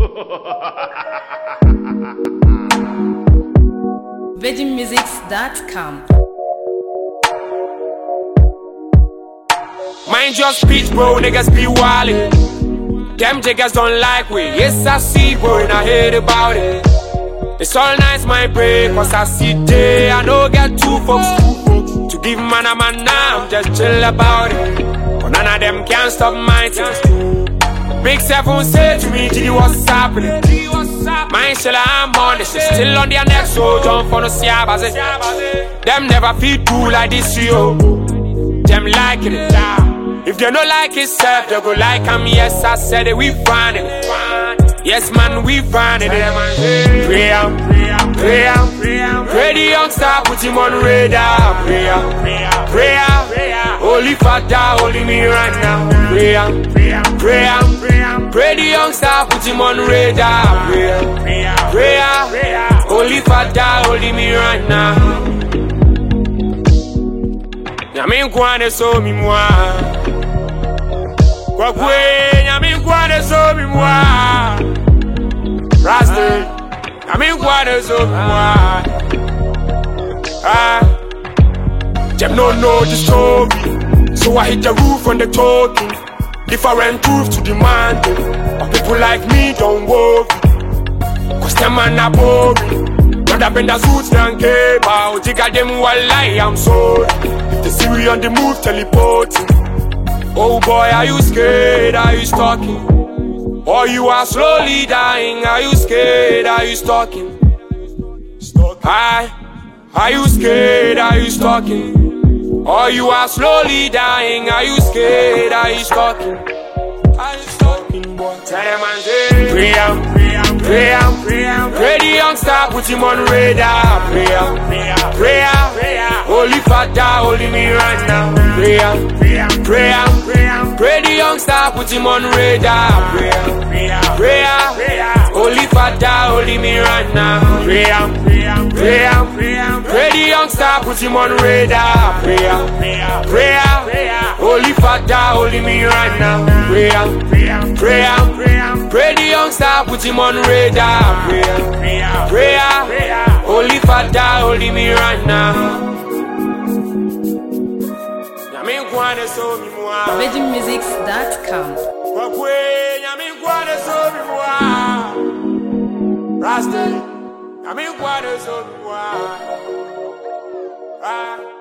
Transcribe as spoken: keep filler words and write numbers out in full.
Virgin Musics dot com. Mind your speech, bro, niggas be wildin'. Them jiggers don't like we. Yes, I see, bro, and I heard about it. It's all nice, my break, cause I see day. I know get two folks to give man a man now. I'm just chill about it. But none of them can stop my thing. Big Seven say to me, G D, what's happening? Mine shell I'm on this shit, still on their neck, so jump for no siabaze. Them never feel cool like this, yo. Them like it. If they don't like it, sir, they go like I'm. Yes, I said it, we find it. Yes, man, we find it. Pray am, pray am, pray the youngster, put him on radar. Pray am, pray am, holy father, holding me right now. Pray am, pray am, pray the youngster, put him on radar. Pray am, pray am, holy father, holding me right now. Nyame nkwane so mi mwa Kwa kwe nyame nkwane so mi mwa Rasta Nyame nkwane so mi mwa Ah Them no know the story, so I hit the roof on the talking. Different proof to demand. But people like me don't worry, cause them man are boring. Brother bend the suits and came out. You got them while lie, I'm sorry. The Siri on the move, teleporting. Oh boy, are you scared? Are you stalking? Or you are slowly dying? Are you scared? Are you stalking? Hi, are you scared? Are you stalking? Or you are slowly dying? Are you scared? Are you stalking? Are you stalking, boy? Tell them and say, pray am, pray am, pray am, pray am, pray the youngster, put him on radar. Pray am, pray am, pray am, holy father, holding me right now. Pray am, pray am, pray am, pray am, pray the youngster, put him on radar. Pray am, pray am, holy father, holding me right now. Pray am, pray am, pray am, pray am, pray the youngster, put him on radar. Pray am, pray am, holy father, holding me right now. Pray am, pray am, pray am, pray the youngster, put him on radar. Pray am, pray am, holy father, holding me right now. Virgin Musics dot com. Rasta, I mean, what is up?